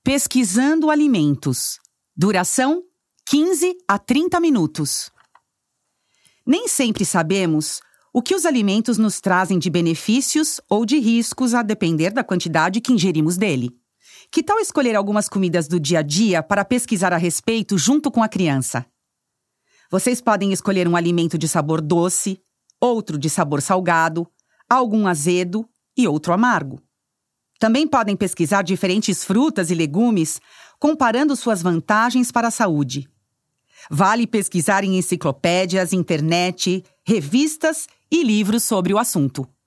Pesquisando alimentos. Duração: 15 a 30 minutos. Nem sempre sabemos o que os alimentos nos trazem de benefícios ou de riscos a depender da quantidade que ingerimos dele. Que tal escolher algumas comidas do dia a dia para pesquisar a respeito junto com a criança? Vocês podem escolher um alimento de sabor doce, outro de sabor salgado, algum azedo e outro amargo. Também podem pesquisar diferentes frutas e legumes, comparando suas vantagens para a saúde. Vale pesquisar em enciclopédias, internet, revistas e livros sobre o assunto.